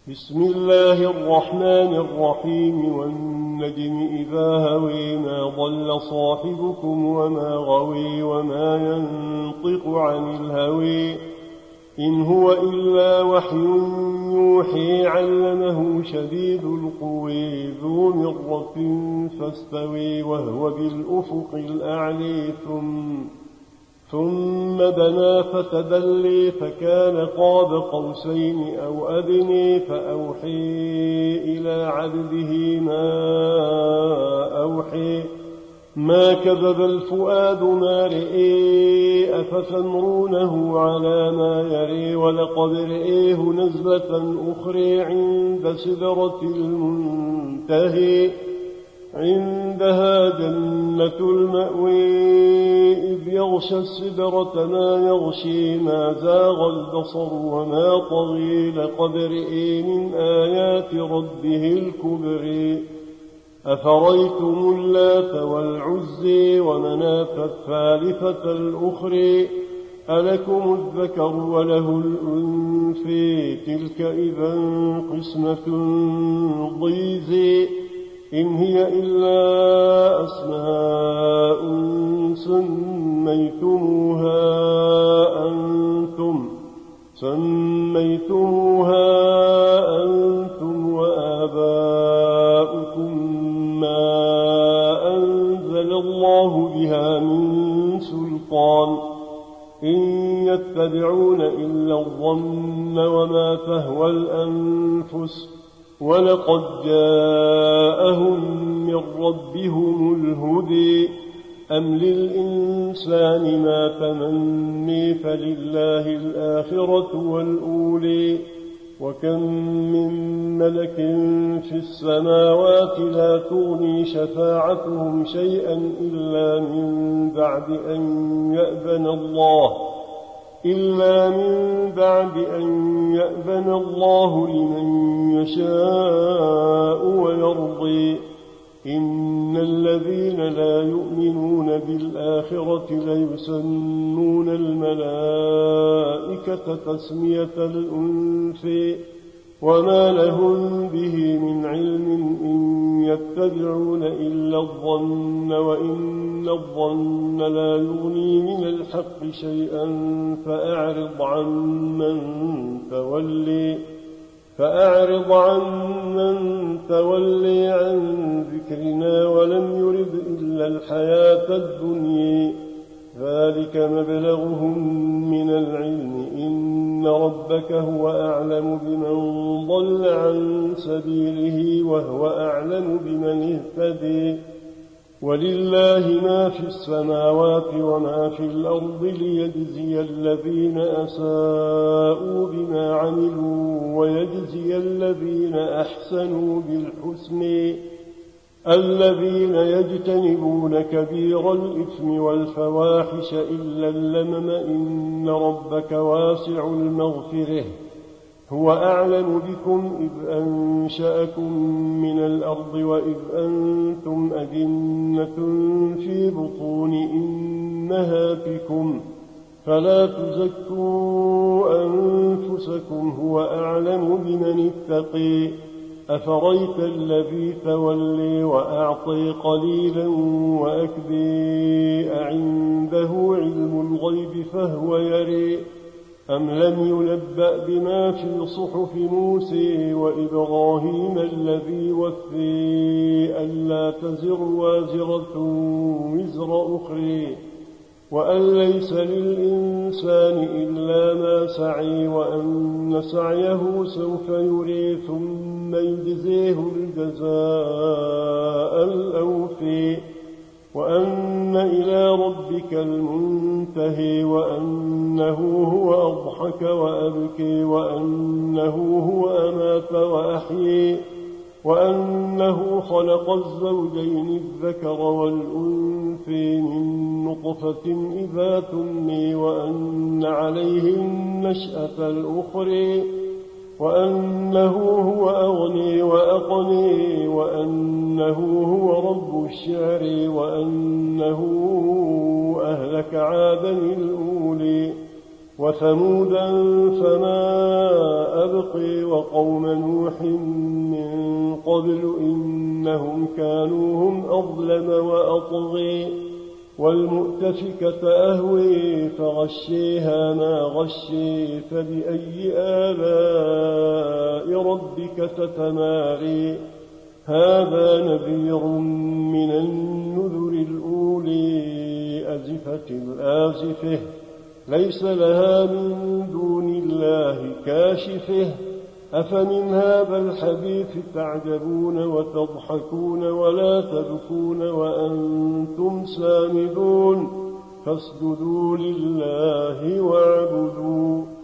بسم الله الرحمن الرحيم والنجم إذا هوي ما ضل صاحبكم وما غوي وما ينطق عن الهوي إن هو إلا وحي يوحي علمه شديد القوي ذو مرة فاستوي وهو بالأفق الأعلي ثم دنا فتدلي فكان قاب قوسين أو أدني فأوحي إلى عبده ما أوحي ما كذب الفؤاد ما رئي أفتمرونه على ما يري ولقد رئيه نزلة أخرى عند سدرة المنتهي عندها جنة المأوي إذ يغشى السدرة ما يغشي ما زاغ البصر وما طغي لقد رئي من آيات ربه الكبر أفريتم اللات والعزي ومناة الثالثة الأخرى ألكم الذكر وله الأنثى تلك إذا قسمة ضيزى إن هي إلا أسماء سميتموها أنتم وآباؤكم ما أنزل الله بها من سلطان إن يتبعون إلا الظن وما تهوى الأنفس ولقد جاءهم من ربهم الهدي أم للإنسان ما تمني فلله الآخرة والأولي وكم من ملك في السماوات لا تغني شفاعتهم شيئا إلا من بعد أن يأذن الله لمن يشاء ويرضي إن الذين لا يؤمنون بالآخرة ليسمون الملائكة تسمية الأنثى وما لهم به من علم إن يتبعون إلا الظن وإن الظن لا يغني من الحق شيئا فأعرض عن من تولي عن ذكرنا ولم يرد إلا الحياة الدنيا ذلك مبلغهم من العلم إن ربك هو أعلم بمن ضل عن سبيله وهو أعلم بمن اهتدي ولله ما في السماوات وما في الأرض ليجزي الذين أساءوا بما عملوا ويجزي الذين أحسنوا بالحسن الذين يجتنبون كبير الإثم والفواحش إلا اللمم إن ربك واسع المغفرة هو أعلم بكم إذ أنشأكم من الأرض وإذ أنتم أجنة في بطون أمهاتكم فلا تزكوا أنفسكم هو أعلم بمن اتقي أفريت الذي تولي وأعطي قليلا وأكدي أعنده علم الغيب فهو يري أم لم ينبأ بما في صحف موسى وإبراهيم الذي وفي ألا تزر وازرة وزر أخرى وأن ليس للإنسان إلا ما سعي وأن سعيه سوف يري ثم يجزيه الجزاء الأوفي وأن إلى ربك المنتهي وأنه هو أضحك وأبكي وأنه هو أمات وأحيي وأنه خلق الزوجين الذكر والأنثى من نطفة إذا تمني وأن عليه النشأة الأخرى وأنه هو أغني وأقني وأنه هو رب الشعر وأنه أهلك عادا الأولي وثمودا فما أبقي وقوم نوح من قبل إنهم كانوا هم أظلم وأطغي والمؤتفكة أهوي فغشيها ما غشي فبأي آلاء ربك تتماري هذا نذير من النذر الأولي أزفت الآزفة ليس لها من دون الله كاشفه أفمن هذا الحديث تعجبون وتضحكون ولا تبكون وأنتم سامدون فاسجدوا لله واعبدوا